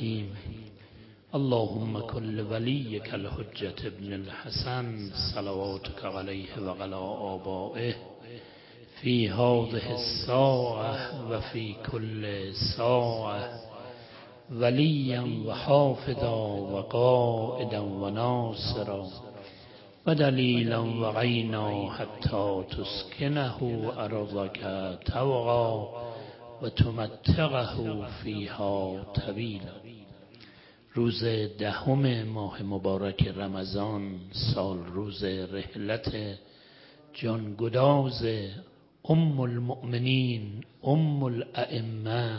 الرحیم. اللهم كل وليك الحجة ابن الحسن صلواتك عليه وعلى آبائه في هذه الساعة وفي كل ساعة وليا وحافظا وقائدا وناصرا ودليلا وعينا حتى تسكنه أرضك طوعا وتمتعه فيها طويلا. روز 10 ماه مبارک رمضان سال، روز رحلت جانگداز ام المؤمنین ام الائمه،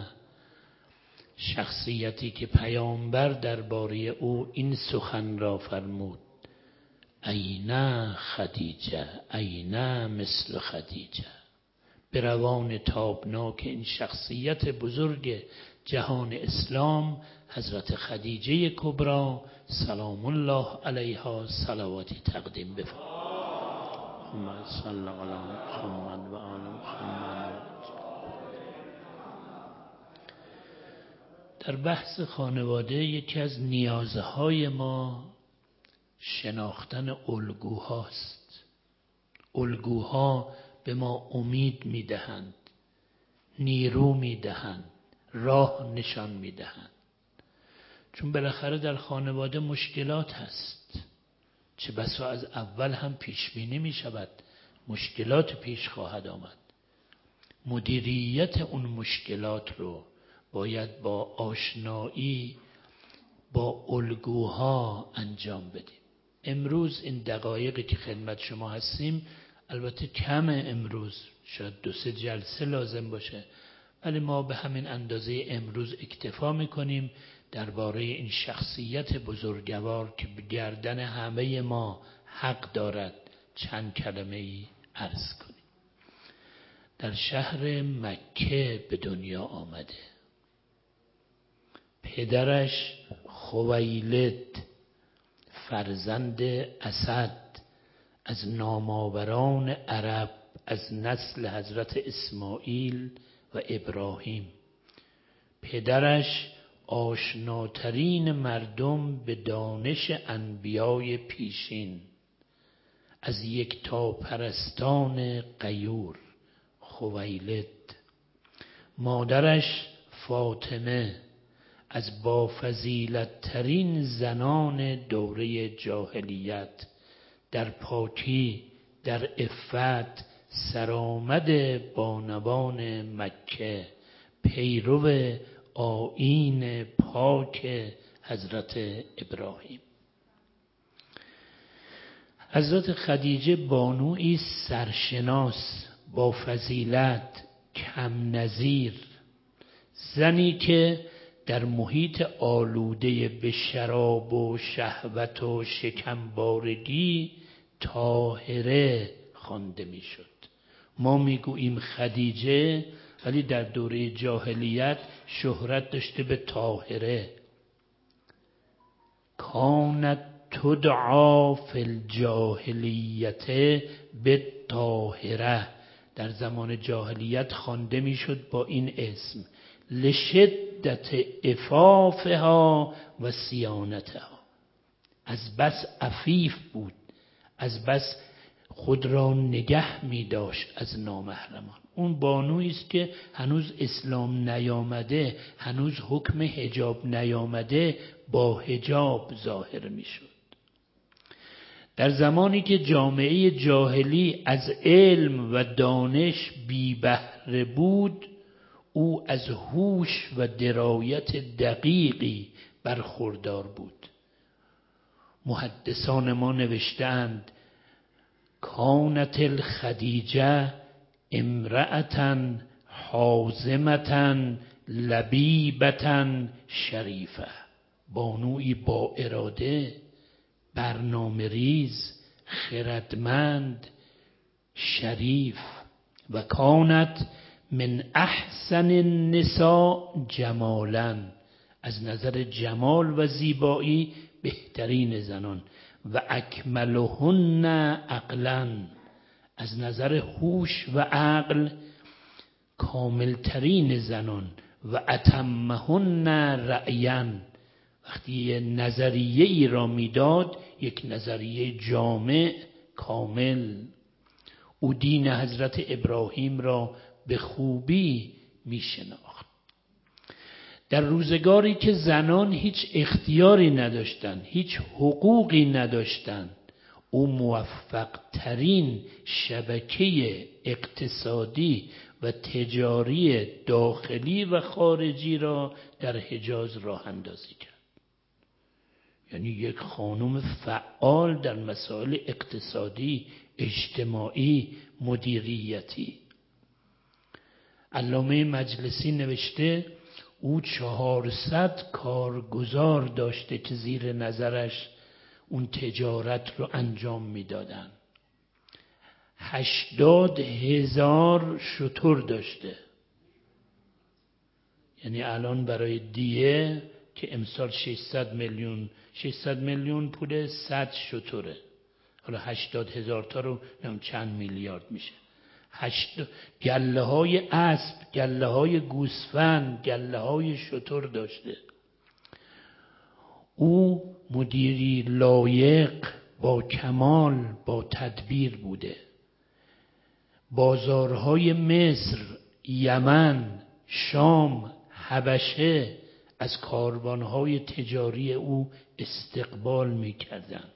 شخصیتی که پیامبر درباره او این سخن را فرمود: اینا خدیجه، اینا مثل خدیجه. به روان تابناک این شخصیت بزرگ جهان اسلام حضرت خدیجه کبری سلام الله علیها صلواتی تقدیم بفرمایید. اللهم صل علی محمد و آل محمد. در بحث خانواده یکی از نیازهای ما شناختن الگوهاست. الگوها به ما امید میدهند، نیرو میدهند، راه نشان میدهند. چون بالاخره در خانواده مشکلات هست، چه بسا از اول هم پیش بینی می شود مشکلات پیش خواهد آمد. مدیریت اون مشکلات رو باید با آشنایی با الگوها انجام بدیم. امروز این دقایقی که خدمت شما هستیم، البته کم، امروز شاید 2-3 جلسه لازم باشه، ولی ما به همین اندازه امروز اکتفا میکنیم درباره این شخصیت بزرگوار که به گردن همه ما حق دارد چند کلمه ای عرض کنیم. در شهر مکه به دنیا آمده. پدرش خویلد فرزند اسد از نامآوران عرب از نسل حضرت اسماعیل و ابراهیم. پدرش آشناترین مردم به دانش انبیای پیشین، از یکتا پرستان غیور خویلد. مادرش فاطمه از بافضیلت ترین زنان دوره جاهلیت، در پاکی، در عفت، سرآمد بانوان مکه، پیرو آیین پاک حضرت ابراهیم. حضرت خدیجه بانویی سرشناس، با فضیلت، کم نظیر، زنی که در محیط آلوده به شراب و شهوت و شکمبارگی طاهره خوانده میشد. ما میگوییم خدیجه، ولی در دوره جاهلیت شهرت داشته به طاهره. کانت تدعا فی الجاهلیت بالطاهره، در زمان جاهلیت خوانده میشد با این اسم، لشدت عفافها و صیانتها. از بس عفیف بود، از بس خود را نگه می داشت از نامحرمان. اون بانویی است که هنوز اسلام نیامده، هنوز حکم حجاب نیامده، با حجاب ظاهر می شد. در زمانی که جامعه جاهلی از علم و دانش بی بهره بود، او از هوش و درایت دقیقی برخوردار بود. محدثان ما نوشتند: کانت الخدیجه امرأة حازمة لبیبة شریفه. بانوی با اراده، برنامه ریز، خردمند، شریف. و کانت من احسن النساء جمالا، از نظر جمال و زیبایی بهترین زنان. و اکملهن عقلا، از نظر هوش و عقل کاملترین زنان. و اتمهن رأیا، وقتی یه نظریه ای را میداد، یک نظریه جامع کامل. او دین حضرت ابراهیم را به خوبی میشناخت. در روزگاری که زنان هیچ اختیاری نداشتند، هیچ حقوقی نداشتند، او موفق ترین شبکه اقتصادی و تجاری داخلی و خارجی را در حجاز راه اندازی کرد. یعنی یک خانم فعال در مسائل اقتصادی، اجتماعی، مدیریتی. علامه مجلسی نوشته او 400 کارگزار داشته که زیر نظرش اون تجارت رو انجام میدادن. 80,000 شتر داشته. یعنی الان برای دیه که امسال 600 میلیون پول 100 شتره. حالا 80,000 تا رو چند میلیارد میشه. گله های اسب، گله های گوسفند، گله های شتر داشته. او مدیری لایق، با کمال، با تدبیر بوده. بازارهای مصر، یمن، شام، حبشه از کاروانهای تجاری او استقبال می‌کردند.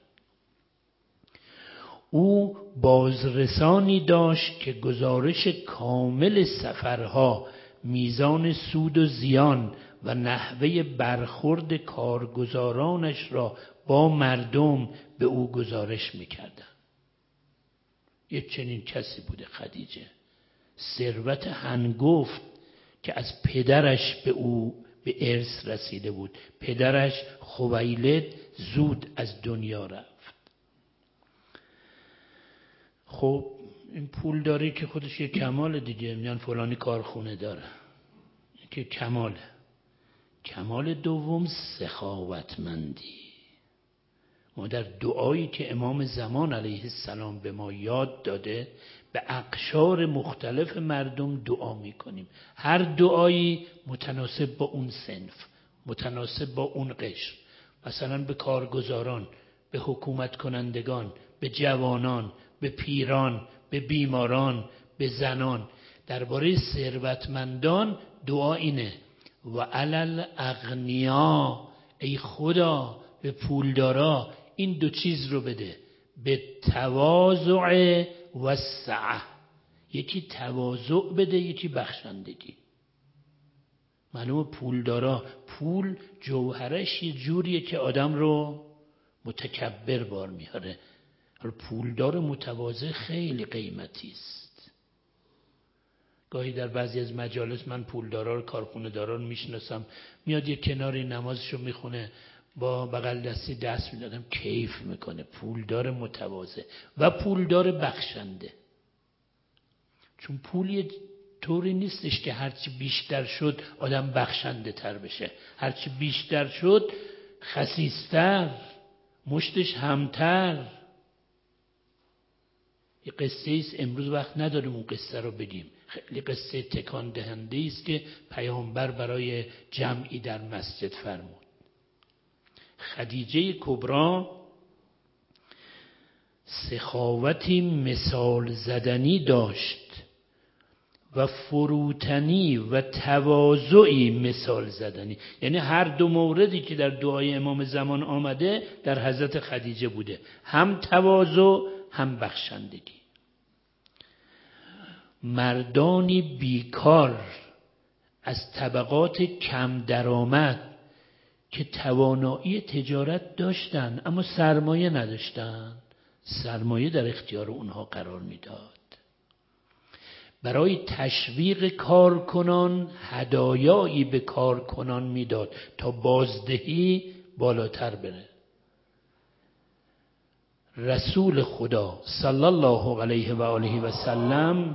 او بازرسانی داشت که گزارش کامل سفرها، میزان سود و زیان و نحوه برخورد کارگزارانش را با مردم به او گزارش می‌کردند. یک چنین کسی بوده خدیجه. ثروت هنگفت که از پدرش به او به ارث رسیده بود. پدرش خویلد زود از دنیا رفت. خب این پول داره که خودش یک کمال دیگه. میگن فلانی کارخونه داره که کماله. کمال دوم سخاوتمندی. ما در دعایی که امام زمان علیه السلام به ما یاد داده به اقشار مختلف مردم دعا میکنیم. هر دعایی متناسب با اون صنف، متناسب با اون قشر. مثلا به کارگزاران، به حکومت کنندگان، به جوانان، به پیران، به بیماران، به زنان. درباره ثروتمندان دعا اینه: و علل اغنیا، ای خدا به پولدارا این دو چیز رو بده، به تواضع و سعه. یکی تواضع بده، یکی بخشندگی. معلومه پولدارا، پول جوهرش یه جوریه که آدم رو متکبر بار میاره. پولدار متواضع خیلی قیمتی است. گاهی در بعضی از مجالس من پولدارا رو، کارخونه دارا رو میشناسم، میاد یه کناری نمازشو میخونه، با بغل دستی دست میدادم، کیف میکنه. پولدار متواضع و پولدار بخشنده. چون پول یه طوری نیستش که هرچی بیشتر شد آدم بخشنده تر بشه. هرچی بیشتر شد خسیستر، مشتش همتر. یه قصه ایست، امروز وقت نداریم اون قصه رو بگیم. خیلی قصه تکان دهنده است که پیامبر برای جمعی در مسجد فرمود. خدیجه کبری سخاوتی مثال زدنی داشت و فروتنی و تواضعی مثال زدنی. یعنی هر دو موردی که در دعای امام زمان آمده در حضرت خدیجه بوده، هم تواضع هم بخشندگی. مردانی بیکار از طبقات کم درآمد که توانایی تجارت داشتن اما سرمایه نداشتن، سرمایه در اختیار اونها قرار میداد. برای تشویق کارکنان هدایایی به کارکنان میداد تا بازدهی بالاتر بره. رسول خدا صلی الله علیه و آله و سلم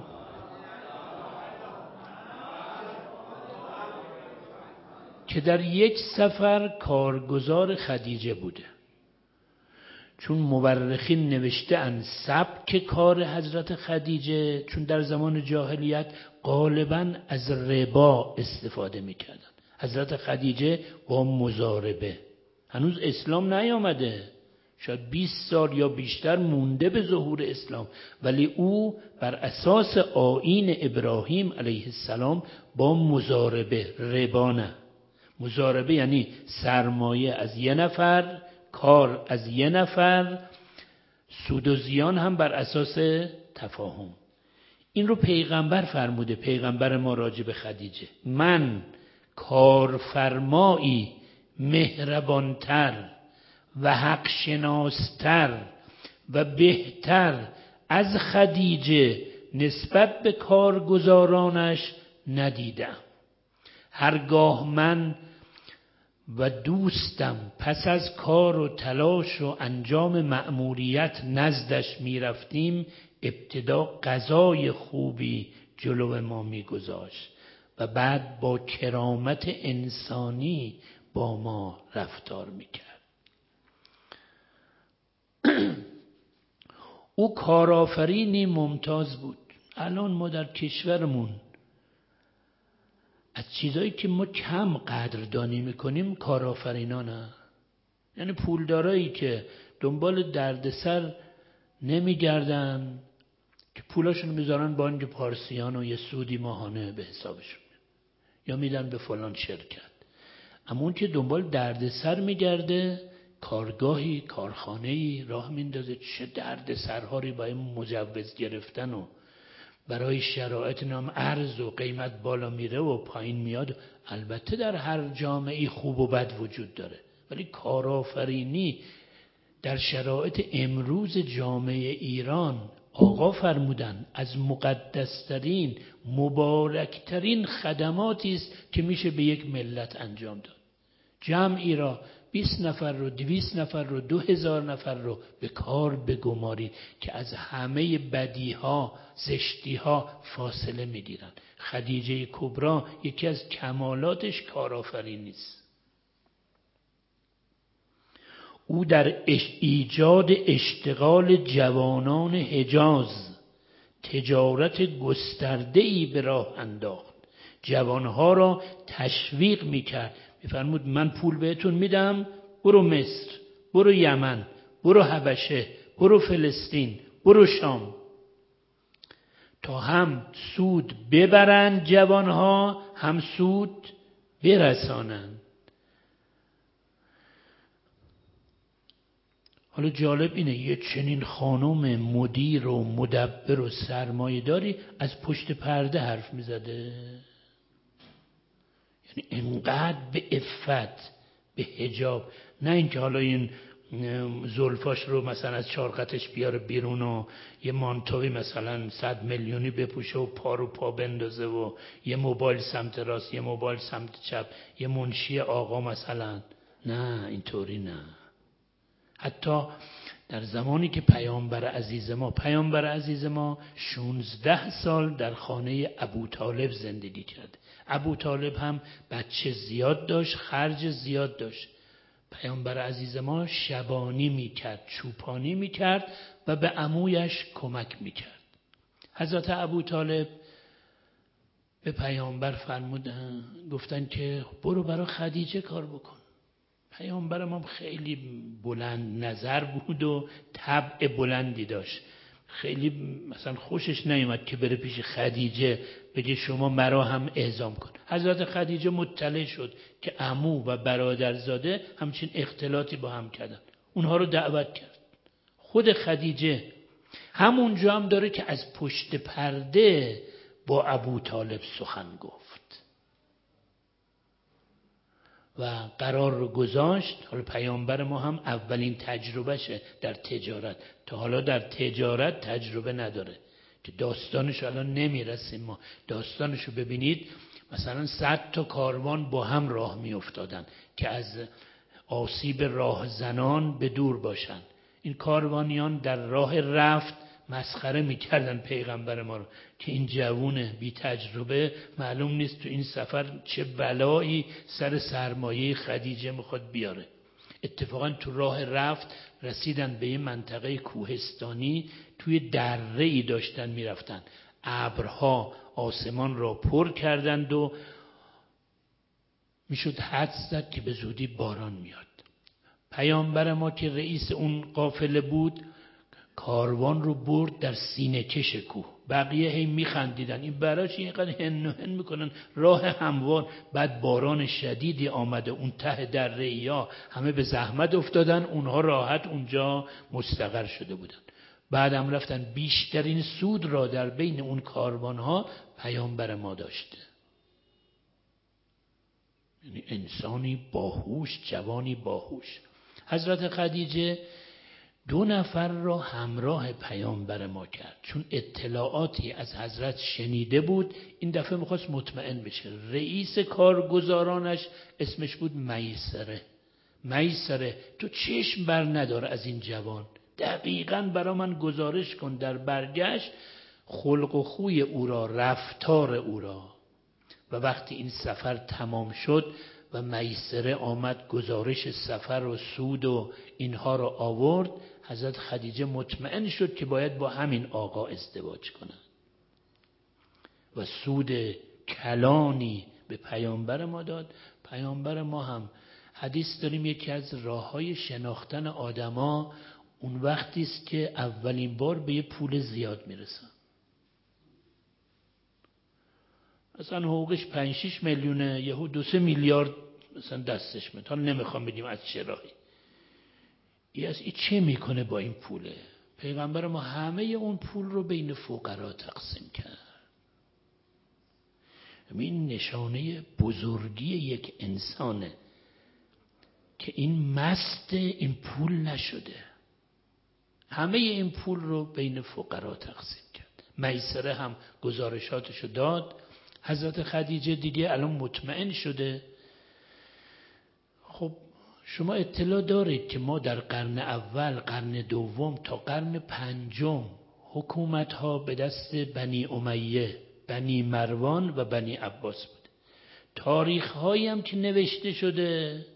که در یک سفر کارگزار خدیجه بوده، چون مورخین نوشته ان سبک کار حضرت خدیجه، چون در زمان جاهلیت غالباً از ربا استفاده میکردن. حضرت خدیجه با مضاربه، هنوز اسلام نیامده، شاید 20 سال یا بیشتر مونده به ظهور اسلام، ولی او بر اساس آیین ابراهیم علیه السلام با مضاربه، ربا نه، مضاربه یعنی سرمایه از یه نفر، کار از یه نفر، سود و زیان هم بر اساس تفاهم. این رو پیغمبر فرموده، پیغمبر ما راجع به خدیجه: من کارفرمایی مهربانتر و حق شناستر و بهتر از خدیجه نسبت به کارگزارانش ندیدم. هرگاه من و دوستم پس از کار و تلاش و انجام مأموریت نزدش می رفتیم، ابتدا غذای خوبی جلو ما می گذاشت و بعد با کرامت انسانی با ما رفتار می کرد. او کارآفرینی ممتاز بود. الان ما در کشورمون از چیزایی که ما کم قدردانی میکنیم کارآفرینانه، یعنی پولدارایی که دنبال دردسر نمیگردن، که پولاشون میذارن بانک پارسیان و یه سودی ماهانه به حسابشون یا میدن به فلان شرکت. اما اون که دنبال دردسر میگرده، کارگاهی، کارخانه‌ای راه میندازه، چه دردسرهایی با این مجوز گرفتن و برای شرایط نام ارز و قیمت بالا میره و پایین میاد. البته در هر جامعه خوب و بد وجود داره، ولی کارآفرینی در شرایط امروز جامعه ایران آقا فرمودن از مقدسترین مبارکترین خدماتی است که میشه به یک ملت انجام داد. جمعی را 20 نفر رو، 200 نفر رو، 2000 نفر رو به کار بگمارید که از همه بدیها، زشتیها فاصله میگیرن. خدیجه کبری یکی از کمالاتش کارآفرینی است. او در ایجاد اشتغال جوانان حجاز تجارت گسترده‌ای به راه انداخت. جوانها را تشویق میکرد، میفرمود من پول بهتون میدم، برو مصر، برو یمن، برو حبشه، برو فلسطین، برو شام، تا هم سود ببرند جوانها، هم سود برسانند. حالا جالب اینه یه چنین خانم مدیر و مدبر و سرمایه داری از پشت پرده حرف میزده، یعنی انقدر به عفت، به حجاب، نه اینکه حالا این زلفاش رو مثلا از چارقتش بیاره بیرون و یه مانتوی مثلا 100 میلیونی بپوشه و پا رو پا بندازه و یه موبایل سمت راست، یه موبایل سمت چپ، یه منشی آقا مثلا. نه اینطوری نه. حتی در زمانی که پیامبر عزیز ما 16 سال در خانه ابوطالب زندگی کرد. ابوطالب هم بچه زیاد داشت، خرج زیاد داشت. پیامبر عزیز ما شبانی میکرد، چوپانی میکرد و به عمویش کمک میکرد. حضرت ابوطالب به پیامبر فرمودن، گفتن که برو برای خدیجه کار بکن. پیامبرم هم خیلی بلند نظر بود و طبع بلندی داشت. خیلی مثلا خوشش نیومد که بره پیش خدیجه بگه شما مرا هم اعزام کن. حضرت خدیجه مطلع شد که عمو و برادرزاده همچین اختلاطی با هم کردن، اونها رو دعوت کرد. خود خدیجه همونجا هم داره که از پشت پرده با ابوطالب سخن گفت و قرار رو گذاشت. حالا پیامبر ما هم اولین تجربهشه در تجارت، تا حالا در تجارت تجربه نداره که داستانش الان نمیرسیم. ما داستانش رو ببینید، مثلا 100 تا کاروان با هم راه می افتادن که از آسیب راهزنان به دور باشن. این کاروانیان در راه رفت مسخره میکردن پیغمبر ما رو که این جوونه بی تجربه معلوم نیست تو این سفر چه بلایی سر سرمایه خدیجه میخواد بیاره. اتفاقا تو راه رفت رسیدن به یه منطقه کوهستانی، توی دره‌ای داشتن میرفتن، ابرها آسمان را پر کردند و میشد حدس زد که به زودی باران میاد. پیامبر ما که رئیس اون قافله بود کاروان رو برد در سینه کش کوه. بقیه هی میخندیدن این براش اینقدر هن و هن میکنن، راه هموار. بعد باران شدیدی آمده اون ته دره یا همه به زحمت افتادن، اونها راحت اونجا مستقر شده بودن. بعد هم رفتن. بیشترین سود را در بین اون کاروانها پیامبر ما داشته. یعنی انسانی باهوش، جوانی باهوش. حضرت خدیجه 2 نفر را همراه پیامبر ما کرد، چون اطلاعاتی از حضرت شنیده بود. این دفعه میخواست مطمئن بشه. رئیس کارگزارانش اسمش بود میسره. میسره تو چشم بر ندار از این جوان، دقیقاً برا من گزارش کن در برگشت خلق و خوی او را، رفتار او را. و وقتی این سفر تمام شد و میسره آمد گزارش سفر و سود و اینها را آورد، حضرت خدیجه مطمئن شد که باید با همین آقا ازدواج کنند و سود کلانی به پیامبر ما داد. پیامبر ما هم حدیث داریم یکی از راه‌های شناختن آدما اون وقتی است که اولین بار به یه پول زیاد میرسن. مثلا حقوقش 5-6 میلیونه، یهو 2-3 میلیارد مثلا دستش میاد. حالا نمیخوام بگیم از چه راهی. این چه میکنه با این پوله؟ پیغمبر ما همه اون پول رو بین فقرا تقسیم کرد. این نشانه بزرگی یک انسانه که این مست این پول نشده. همه این پول رو بین فقرا تقسیم کرد. میسره هم گزارشاتشو داد. حضرت خدیجه دیگه الان مطمئن شده. خب شما اطلاع دارید که ما در قرن اول، قرن دوم تا قرن پنجم حکومت ها به دست بنی امیه، بنی مروان و بنی عباس بود. تاریخ هایی هم که نوشته شده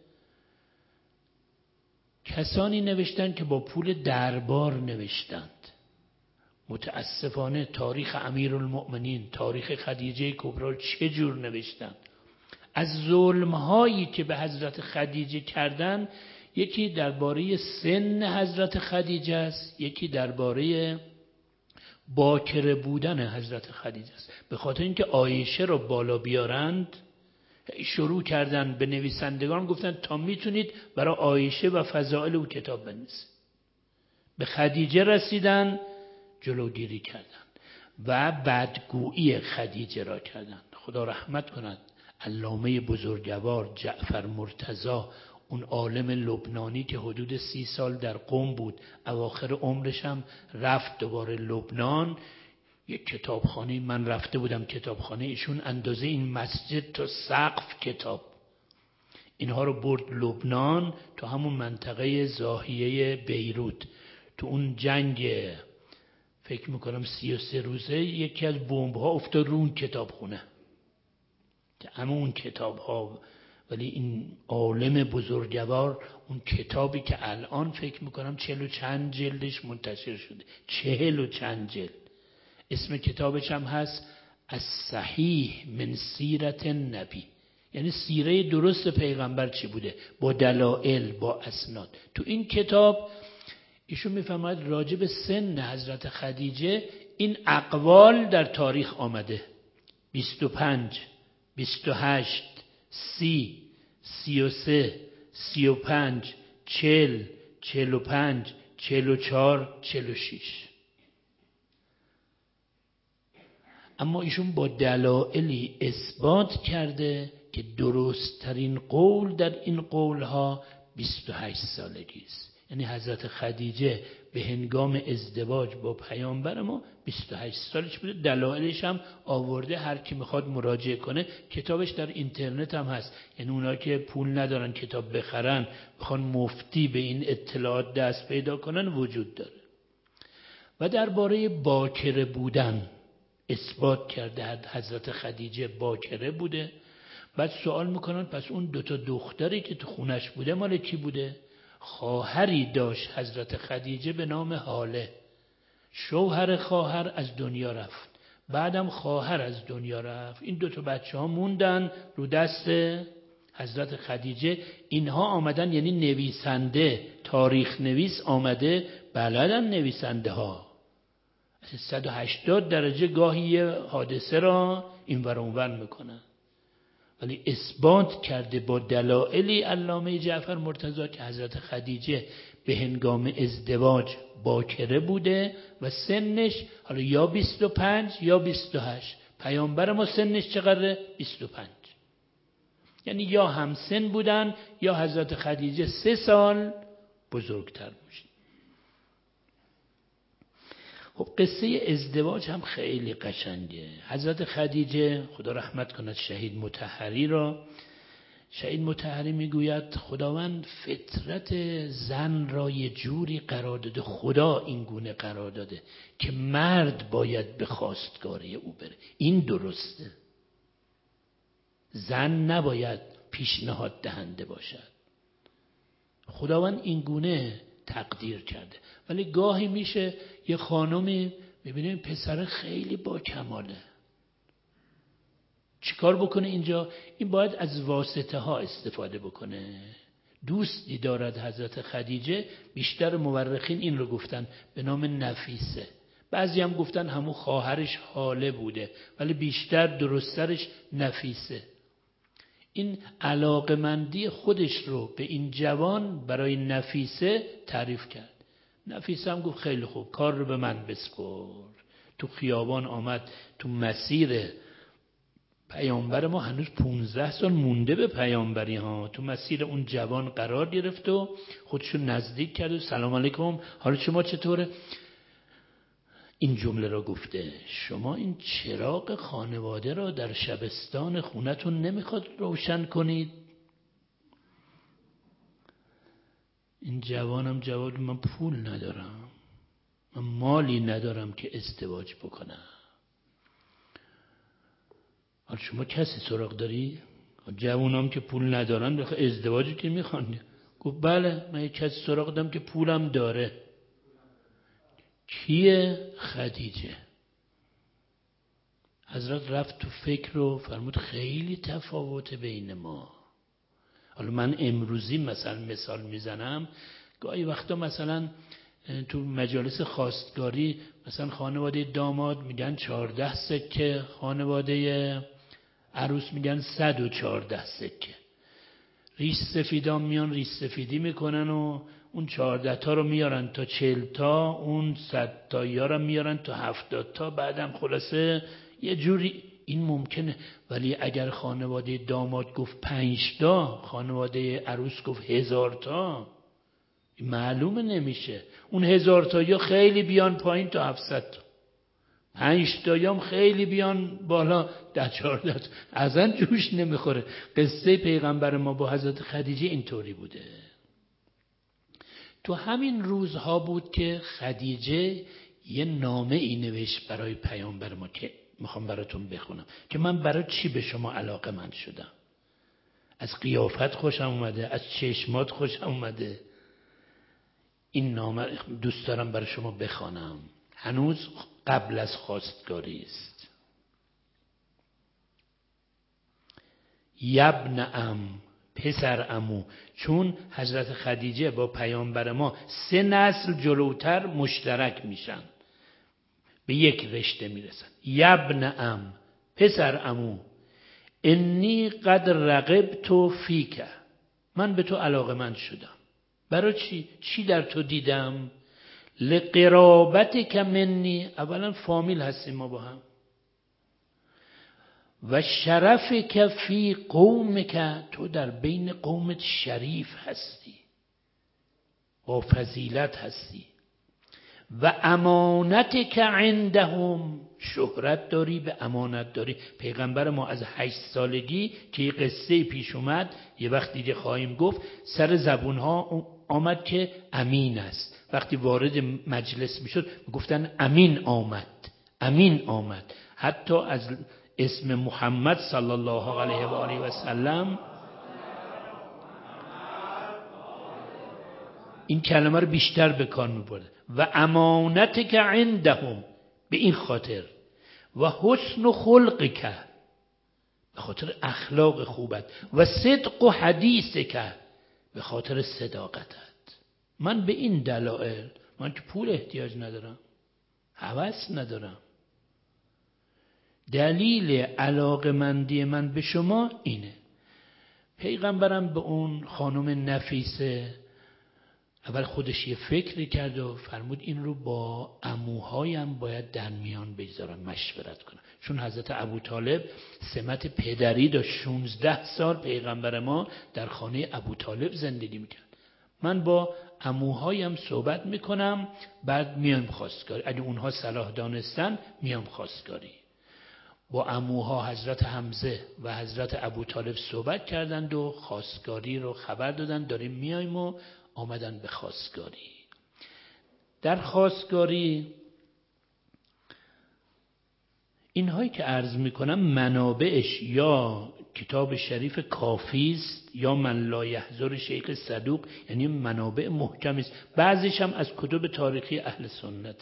کسانی نوشتن که با پول دربار نوشتند. متاسفانه تاریخ امیرالمؤمنین، تاریخ خدیجه کبری چه جور نوشتن؟ از ظلم‌هایی که به حضرت خدیجه کردن، یکی درباره سن حضرت خدیجه است، یکی درباره باکره بودن حضرت خدیجه است. به خاطر اینکه عایشه رو بالا بیارند شروع کردن به نویسندگان گفتن تا میتونید برای عایشه و فضائل او کتاب بنویسید. به خدیجه رسیدن جلوگیری کردند و بدگویی خدیجه را کردند. خدا رحمت کند علامه بزرگوار جعفر مرتضی، اون عالم لبنانی که حدود 30 سال در قم بود، اواخر عمرش هم رفت دوباره لبنان. یک کتابخانه، من رفته بودم کتابخانه ایشون اندازه این مسجد تا سقف کتاب. اینها رو برد لبنان، تو همون منطقه زاهیه بیروت. تو اون جنگ فکر میکنم 33 روزه یکی از بمب‌ها افتاد رو اون کتابخونه، که همون کتاب‌ها. ولی این عالم بزرگوار اون کتابی که الان فکر میکنم 40 و چند جلدش منتشر شده، 40 و چند جلد، اسم کتابش هم هست از صحیح من سیرت نبی، یعنی سیره درست پیغمبر چی بوده با دلائل با اسناد. تو این کتاب ایشون میفهمد راجع به سن حضرت خدیجه این اقوال در تاریخ آمده: 25 28 30 33 35 40 45 44 46. اما ایشون با دلایلی اثبات کرده که درست ترین قول در این قولها 28 سالگی است. یعنی حضرت خدیجه به هنگام ازدواج با پیامبر ما 28 سالش بوده. دلایلش هم آورده، هر کی میخواد مراجعه کنه، کتابش در اینترنت هم هست. یعنی اونایی که پول ندارن کتاب بخرن، بخوان مفتی به این اطلاعات دست پیدا کنن، وجود داره. و درباره باکره بودن اثبات کرده حضرت خدیجه باکره بوده. بعد سوال میکنن پس اون 2 دختری که تو خونش بوده مال کی بوده؟ خواهری داشت حضرت خدیجه به نام حاله. شوهر خواهر از دنیا رفت، بعدم خواهر از دنیا رفت. این 2 بچه ها موندن رو دست حضرت خدیجه اینها آمدن، یعنی نویسنده، تاریخ نویس آمده، بلدن نویسنده ها 180 درجه گاهی یه حادثه را این ور اون ور میکنن، ولی اثبات کرده با دلایلی علامه جعفر مرتضی که حضرت خدیجه به هنگام ازدواج باکره بوده و سنش حالا یا 25 یا 28. پیامبر ما سنش چقدره؟ 25. یعنی یا همسن بودن یا حضرت خدیجه 3 سال بزرگتر بودن. خب قصه ازدواج هم خیلی قشنگه. حضرت خدیجه خدا رحمت کند شهید مطهری را، شهید مطهری میگوید خداوند فطرت زن را یه جوری قرار داده، خدا این گونه قرار داده که مرد باید به خواستگاری او بره. این درسته، زن نباید پیشنهاد دهنده باشد. خداوند این گونه تقدیر کرده. ولی گاهی میشه یه خانمی ببینیم پسر خیلی با کماله، چیکار بکنه اینجا؟ این باید از واسطه ها استفاده بکنه. دوستی دارد حضرت خدیجه، بیشتر مورخین این رو گفتن به نام نفیسه، بعضی هم گفتن همون خواهرش حاله بوده، ولی بیشتر درسترش نفیسه. این علاقمندی خودش رو به این جوان برای نفیسه تعریف کرد. نفیسه هم گفت خیلی خوب، کار رو به من بسپر. تو خیابان آمد، تو مسیر پیامبر ما هنوز 15 سال مونده به پیامبری ها، تو مسیر اون جوان قرار گرفت و خودشو نزدیک کرد و سلام علیکم، حالا شما چطوره؟ این جمله را گفته شما این چراغ خانواده را در شبستان خونتون نمیخواد روشن کنید؟ این جوانم جواب من پول ندارم، من مالی ندارم که ازدواج بکنم. حالا شما کسی سراغ داری؟ جوانم که پول ندارن ازدواجی که میخوان. گفت بله من یک کسی سراغ دارم که پولم داره. کیه؟ خدیجه. حضرت رفت تو فکر رو فرمود خیلی تفاوت بین ما. حالا من امروزی مثال میزنم، گاهی وقتا مثلا تو مجالس خواستگاری مثلا خانواده داماد میگن 14 سکه، خانواده عروس میگن 114 سکه. ریش سفیدان میان ریش سفیدی میکنن و اون 14 تا رو میارن تا 40 تا، اون 100 تایی ها رو میارن تا 70 تا، بعدم خلاصه یه جوری این ممکنه. ولی اگر خانواده داماد گفت 5 تا، خانواده عروس گفت 1000 تا، معلومه نمیشه. اون 1000 تایی خیلی بیان پایین تا 700 تا، 5 تایی هم خیلی بیان بالا 14 تا، اصلا جوش نمیخوره. قصه پیغمبر ما با حضرت خدیجه اینطوری بوده. تو همین روزها بود که خدیجه یه نامه ای نوشت برای پیامبر ما که میخوام براتون بخونم که من برای چی به شما علاقه‌مند شدم. از قیافت خوشم اومده، از چشمات خوشم اومده. این نامه دوست دارم برای شما بخوانم. هنوز قبل از خواستگاری است. یبن ام، پسر عمو، چون حضرت خدیجه با پیامبر ما 3 نسل جلوتر مشترک میشن، به یک رشته میرسن. یبن ام، پسر عمو، انی قد رغبت فیک، من به تو علاقه‌مند شدم. برای چی در تو دیدم؟ لقرابتک منی، اولا فامیل هستیم ما با هم، و شرفک فی قومک، تو در بین قومت شریف هستی، با فضیلت هستی، و امانتک عندهم، شهرت داری، به امانت داری. پیغمبر ما از 8 سالگی که یه قصه پیش اومد، یه وقت دیگه خواهیم گفت، سر زبونها آمد که امین است. وقتی وارد مجلس میشد گفتن امین آمد، امین آمد. حتی از اسم محمد صلی الله علیه و آله و سلم این کلمه رو بیشتر به کار میبرد. و امانتک عندهم، به این خاطر، و حسن خلقک، به خاطر اخلاق خوبت، و صدق و حدیث که به خاطر صداقتت. من به این دلایل، من که پول احتیاج ندارم، هوس ندارم، دلیل علاقمندی من به شما اینه. پیغمبرم به اون خانم نفیسه اول خودش یه فکری کرد و فرمود این رو با عموهایم باید در میان بگذارم، مشورت کنم. چون حضرت ابوطالب سمت پدری داشت، 16 سال پیغمبر ما در خانه ابوطالب زندگی میکرد. من با عموهایم صحبت میکنم، بعد میام خواستگاری، اگه اونها صلاح دانستن میام خواستگاری. با عموها حضرت حمزه و حضرت ابوطالب صحبت کردند و خواستگاری رو خبر دادن داریم میایم و آمدن به خواستگاری. در خواستگاری اینهایی که عرض میکنم منابعش یا کتاب شریف کافی است یا من لا یحضر شیخ صدوق، یعنی منابع محکمی است. بعضیش هم از کتب تاریخی اهل سنته.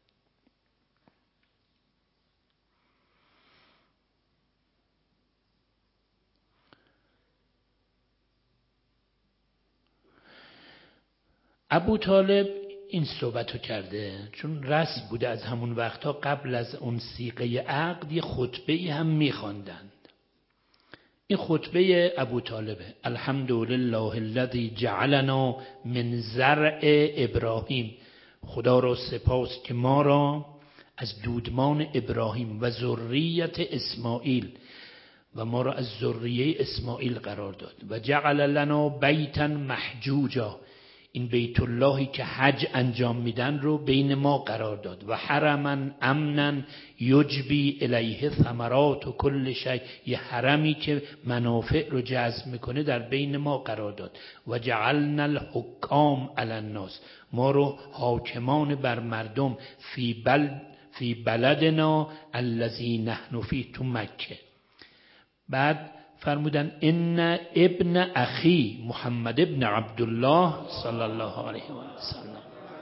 ابوطالب این صحبتو کرده چون رسم بوده از همون وقتا، قبل از اون صیغه عقد یه خطبه هم میخواندند. این خطبه ابوطالبه: الحمدلله الذی جعلنا من زرع ابراهیم. خدا را سپاس که ما را از دودمان ابراهیم و ذریت اسماعیل و ما را از ذریه اسماعیل قرار داد. و جعل لنا بیتا محجوجا، این بیت اللهی که حج انجام میدن رو بین ما قرار داد. و حرما امنا یجبی الیه ثمرات و کل شیء، یه حرمی که منافع رو جذب میکنه در بین ما قرار داد. و جعلنا الحکام علی الناس، ما رو حاکمان بر مردم، فی بلدنا الذی نحن فیه، تو مکه. بعد فرمودن ان ابن اخی محمد ابن عبدالله صلی الله علیه و سلم،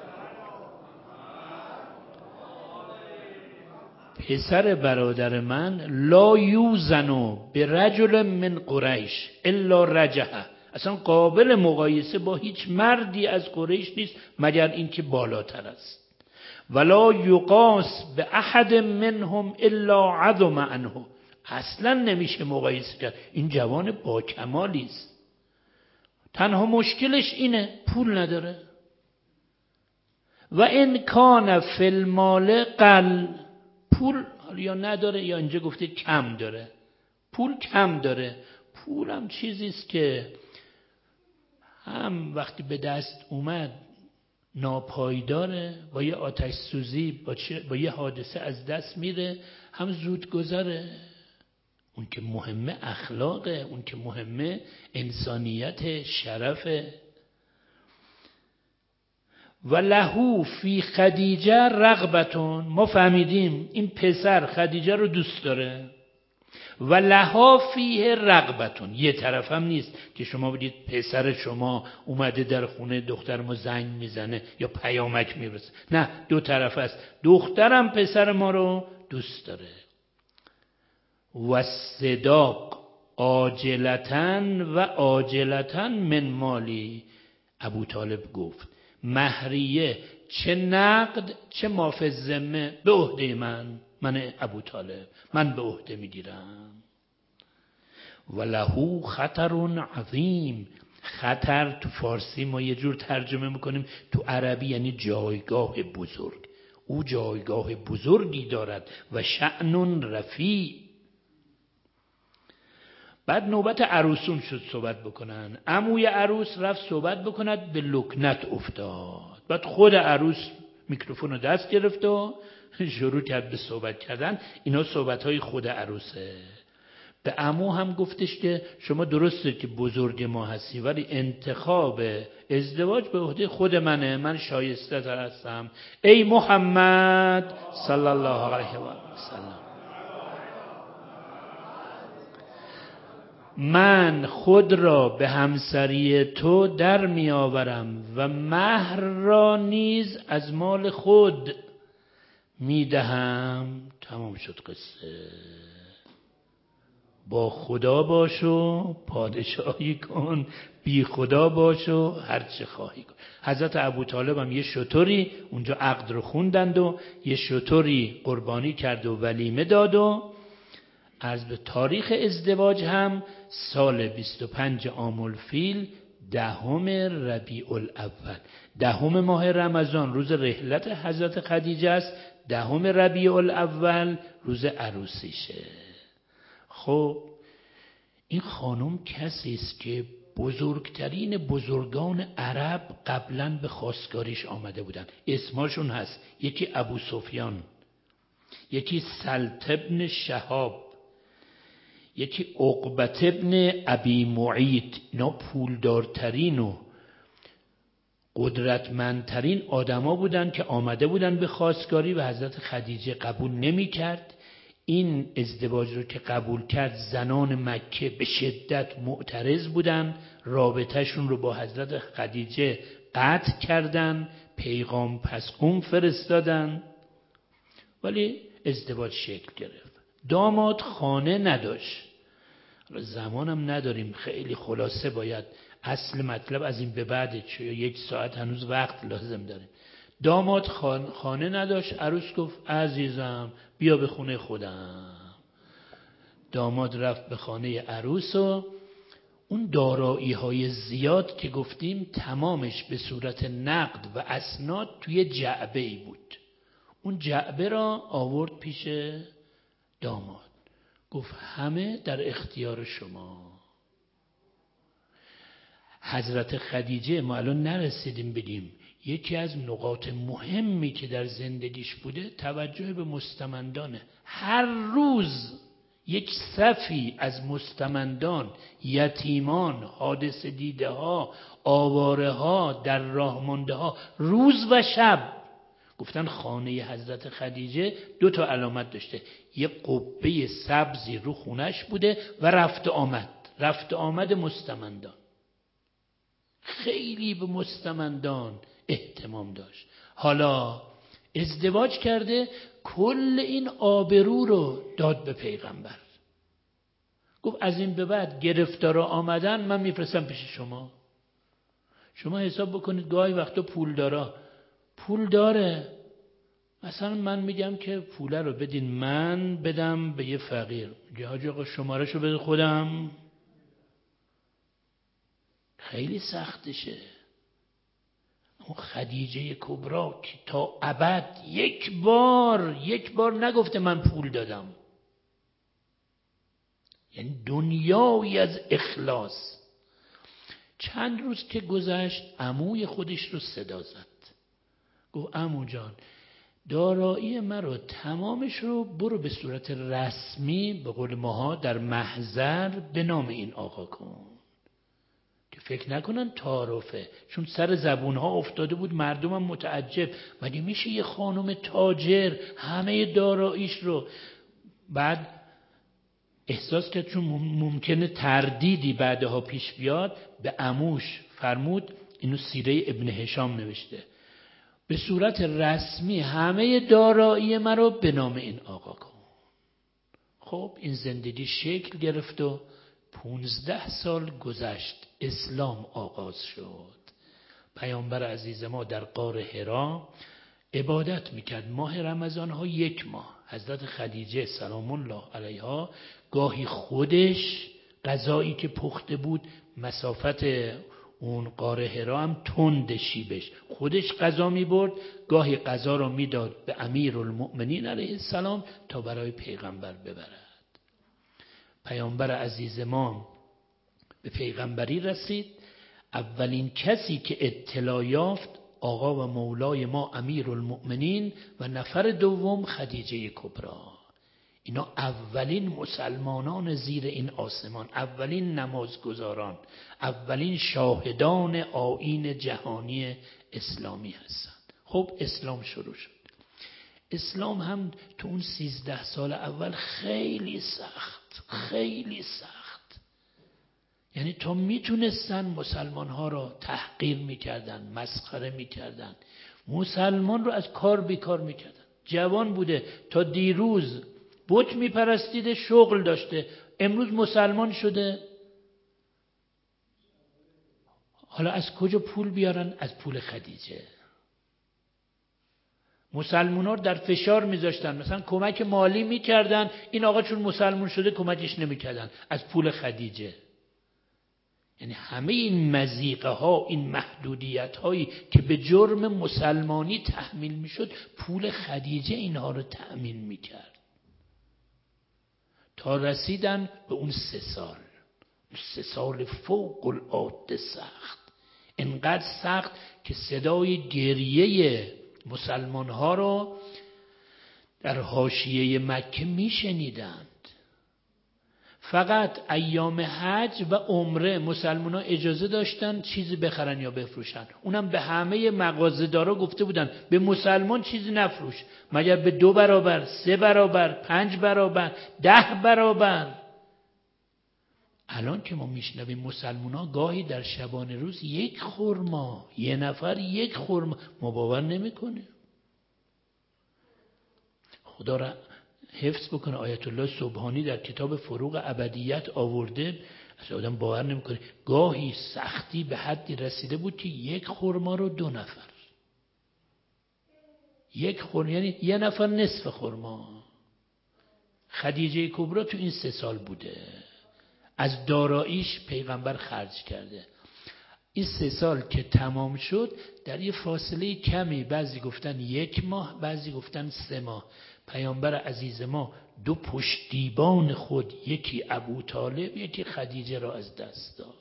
پسر برادر من، لا یوزن برجل من قریش الا رجحه، اصلا قابل مقایسه با هیچ مردی از قریش نیست مگر اینکه بالاتر است. ولا یقاس به احد منهم الا عظم عنه، اصلا نمیشه مقایسه کرد، این جوان با کمالی است. تنها مشکلش اینه پول نداره. و ان کان فی المال قل، پول یا نداره یا اینجا گفته کم داره، پول کم داره. پول هم چیزی است که هم وقتی به دست اومد ناپایداره، با یه آتش سوزی با یه حادثه از دست میره، هم زود گذره. اون که مهمه اخلاقه، اون که مهمه انسانیت، شرفه. و لهو فی خدیجه رغبتون، ما فهمیدیم این پسر خدیجه رو دوست داره. و لها فیه رغبتون، یه طرف هم نیست که شما بدید پسر شما اومده در خونه دختر ما زنگ میزنه یا پیامک میرسه، نه، دو طرف است. دخترم پسر ما رو دوست داره. و صداق عاجلتن و عاجلتن من مالی، ابوطالب گفت مهریه چه نقد چه مافی ذمه به عهده من ابوطالب، من به عهده میگیرم. و لهو خطر عظیم، خطر تو فارسی ما یه جور ترجمه میکنیم، تو عربی یعنی جایگاه بزرگ. او جایگاه بزرگی دارد و شأن رفیع. بعد نوبت عروسون شد صحبت بکنن. عموی عروس رفت صحبت بکند، به لکنت افتاد. بعد خود عروس میکروفون رو دست گرفت و شروع کرد به صحبت کردن. اینا صحبتهای خود عروسه. به عمو هم گفتش که شما درسته که بزرگ ما هستی، ولی انتخاب ازدواج به عهده خود منه، من شایسته تر هستم. ای محمد صلی الله علیه و سلم، من خود را به همسری تو در می آورم و مهر را نیز از مال خود می دهم. تمام شد قصه. با خدا باش و پادشاهی کن، بی خدا باش و هر چه خواهی کن. حضرت ابوطالب هم یه شتری اونجا عقد رو خوندند و یه شتری قربانی کرد و ولیمه داد و عرض به تاریخ ازدواج هم سال 25 عام الفیل 10 ربیع الاول، 10 ماه رمضان روز رحلت حضرت خدیجه است، 10 ربیع الاول روز عروسیشه. خب این خانم کسی است که بزرگترین بزرگان عرب قبلا به خواستگاریش آمده بودن. اسماشون هست، یکی ابو سفیان، یکی سلط ابن شهاب، یکی عقبت ابن ابی معیط. اینا پولدارترین و قدرتمندترین آدما بودن که آمده بودن به خواستگاری و حضرت خدیجه قبول نمی کرد. این ازدواج رو که قبول کرد زنان مکه به شدت معترض بودن، رابطهشون رو با حضرت خدیجه قطع کردن، پیغام پسخون فرستادن، ولی ازدواج شکل گرفت. داماد خانه نداشت. زمانم نداریم، خیلی خلاصه باید اصل مطلب از این به بعد، چون 1 ساعت هنوز وقت لازم داریم. داماد خانه نداشت. عروس گفت عزیزم بیا به خونه خودم. داماد رفت به خانه عروس و اون دارایی های زیاد که گفتیم تمامش به صورت نقد و اسناد توی جعبه ای بود. اون جعبه را آورد پیش داماد، گفت همه در اختیار شما. حضرت خدیجه ما الان نرسیدیم بدیم، یکی از نقاط مهمی که در زندگیش بوده توجه به مستمندانه. هر روز یک صفی از مستمندان، یتیمان، حادثه دیده ها، آواره ها، در راه مانده ها، روز و شب. گفتن خانه حضرت خدیجه 2 تا علامت داشته، یه قبه سبزی رو خونش بوده و رفت آمد مستمندان. خیلی به مستمندان اهتمام داشت. حالا ازدواج کرده، کل این آبرو رو داد به پیغمبر. گفت از این به بعد گرفتارا آمدن من میفرستم پیش شما. شما حساب بکنید گاهی وقتا پول داره، مثلا من میگم که پوله رو بدین من بدم به یه فقیر، حاجی آقا شمارهشو بده خودم. خیلی سختشه. اون خدیجه کبری که تا ابد یک بار نگفته من پول دادم، یعنی دنیایی از اخلاص. چند روز که گذشت عموی خودش رو صدا زد، گفت عمو جان دارایی من رو تمامش رو برو به صورت رسمی به قول ماها در محضر به نام این آقا کن، که فکر نکنن تعارفه، چون سر زبونها افتاده بود. مردم هم متعجب، مگه میشه یه خانم تاجر همه داراییش رو. بعد احساس کرد چون ممکنه تردیدی بعدها پیش بیاد، به عموش فرمود، اینو سیره ابن هشام نوشته، به صورت رسمی همه دارایی من رو به نام این آقا کن. خب این زندگی شکل گرفت و 15 سال گذشت، اسلام آغاز شد. پیامبر عزیز ما در غار حرا عبادت میکرد. ماه رمضان ها 1 ماه. حضرت خدیجه سلام الله علیها گاهی خودش غذایی که پخته بود، مسافت اون غار حرا هم تند شیبش، خودش غذا میبرد، گاهی غذا رو میداد به امیرالمؤمنین علیه السلام تا برای پیغمبر ببرد. پیامبر عزیز ما به پیغمبری رسید. اولین کسی که اطلاع یافت آقا و مولای ما امیرالمؤمنین و نفر دوم خدیجه کبری. اینا اولین مسلمانان زیر این آسمان، اولین نمازگزاران، اولین شاهدان آیین جهانی اسلامی هستند. خب اسلام شروع شد. اسلام هم تو اون 13 سال اول خیلی سخت، یعنی تا میتونستن مسلمان ها را تحقیر میکردن، مسخره میکردن، مسلمان رو از کار بیکار میکردن. جوان بوده تا دیروز بت میپرستیده، شغل داشته، امروز مسلمان شده، حالا از کجا پول بیارن؟ از پول خدیجه. مسلمان‌ها در فشار میذاشتن، مثلا کمک مالی میکردن، این آقا چون مسلمان شده کمکش نمیکردن، از پول خدیجه. یعنی همه این مضیقه ها، این محدودیت هایی که به جرم مسلمانی تحمیل میشد، پول خدیجه اینها رو تأمین میکرد تا رسیدن به اون 3 سال. 3 سال فوق العاده سخت، انقدر سخت که صدای گریه مسلمان ها رو در حاشیه مکه میشنیدند. فقط ایام حج و عمره مسلمان ها اجازه داشتن چیزی بخرن یا بفروشن، اونم به همه مغازه‌دارا گفته بودن به مسلمان چیزی نفروش مگر به 2 برابر، 3 برابر، 5 برابر، 10 برابر. الان که ما میشنویم مسلمان ها گاهی در شبانه روز 1 خرما، 1 نفر 1 خرما، ما باور نمیکنه. خدا را حفظ بکنه، آیت الله سبحانی در کتاب فروغ ابدیت آورده، اصلا آدم باور نمیکنه، گاهی سختی به حدی رسیده بود که 1 خرما رو 2 نفر، 1 خرما یعنی 1 نفر نصف خرما. خدیجه کبرا تو این 3 سال بوده، از داراییش پیغمبر خرج کرده. این 3 سال که تمام شد، در یه فاصله کمی، بعضی گفتن 1 ماه، بعضی گفتن 3 ماه، پیامبر عزیز ما 2 پشتیبان خود، یکی ابوطالب یکی خدیجه را از دست داد.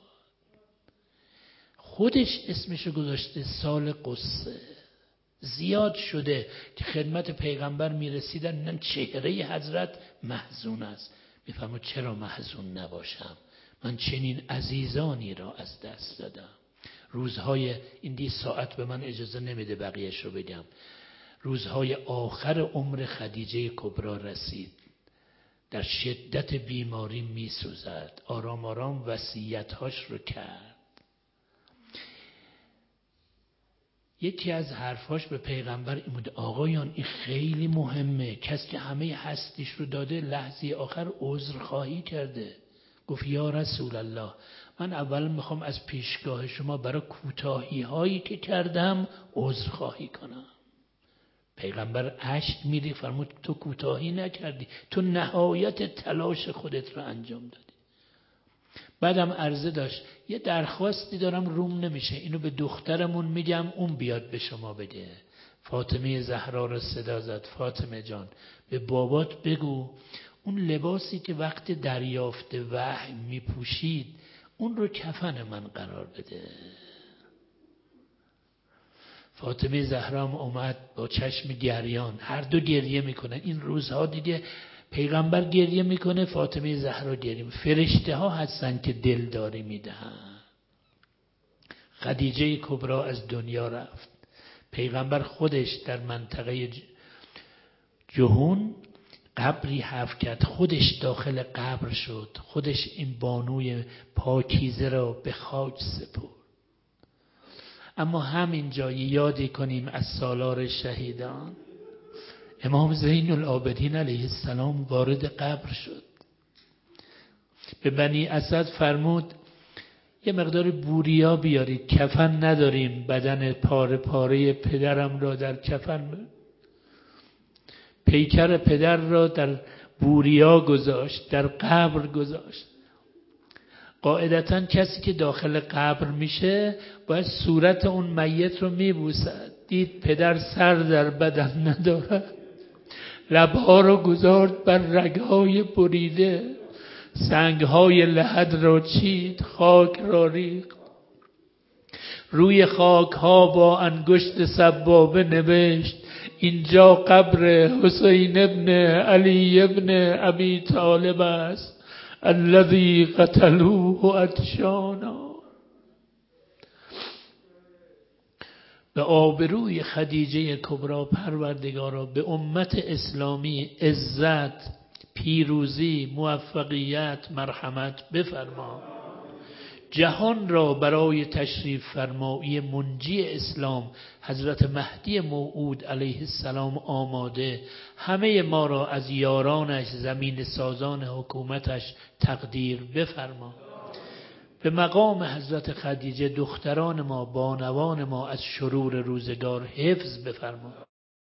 خودش اسمشو گذاشته سال قصه. زیاد شده که خدمت پیغمبر میرسیدن، نه چهره حضرت محزون است. میفهمم چرا محزون نباشم، من چنین عزیزانی را از دست دادم. روزهای این ساعت به من اجازه نمیده بقیهش رو بگم. روزهای آخر عمر خدیجه کبرا رسید، در شدت بیماری میسوزد، آرام آرام وصیت‌هاش رو کرد. یکی از حرفاش به پیغمبر این بود: آقایان این خیلی مهمه، کسی که همه هستیش رو داده لحظه آخر عذر خواهی کرده. گفت یا رسول الله، من اول میخوام از پیشگاه شما برای کوتاهی هایی که کردم عذر خواهی کنم. پیغمبر اشک میری، فرمود تو کوتاهی نکردی، تو نهایت تلاش خودت رو انجام دادی. بعدم عرضه داشت یه درخواستی دارم روم نمیشه، اینو به دخترمون میگم اون بیاد به شما بگه. فاطمه زهرا رو صدا زد: فاطمه جان به بابات بگو اون لباسی که وقت دریافت وحی میپوشید اون رو کفن من قرار بده. فاطمه زهرا اومد با چشم گریان، هر دو گریه میکنن. این روزها دیگه پیغمبر گریه میکنه، فاطمه زهرا گریه میکنه. فرشته ها هستن که دلداری میدهن. خدیجه کبرا از دنیا رفت. پیغمبر خودش در منطقه جهون قبری حفر کرد، خودش داخل قبر شد، خودش این بانوی پاکیزه را به خاک سپرد. اما همین جایی یادی کنیم از سالار شهیدان. امام زین العابدین علیه السلام وارد قبر شد، به بنی اسد فرمود یه مقدار بوریا بیارید، کفن نداریم، بدن پاره پاره پدرم را در کفن. پیکر پدر را در بوریا گذاشت، در قبر گذاشت. قاعدتاً کسی که داخل قبر میشه باید صورت اون میت رو میبوسد. دید پدر سر در بدن ندارد، لبها رو گذارد بر رگهای بریده، سنگهای لحد را چید، خاک را ریخت، روی خاک ها با انگشت سبابه نوشت اینجا قبر حسین ابن علی ابن ابی طالب است الذی قتلوه عطشانا. به آبروی خدیجه کبرا پروردگارا به امت اسلامی عزت، پیروزی، موفقیت، مرحمت بفرما. جهان را برای تشریف فرمایی منجی اسلام حضرت مهدی موعود علیه السلام آماده، همه ما را از یارانش، زمین سازان حکومتش تقدیر بفرما. به مقام حضرت خدیجه دختران ما، بانوان ما از شرور روزگار حفظ بفرما.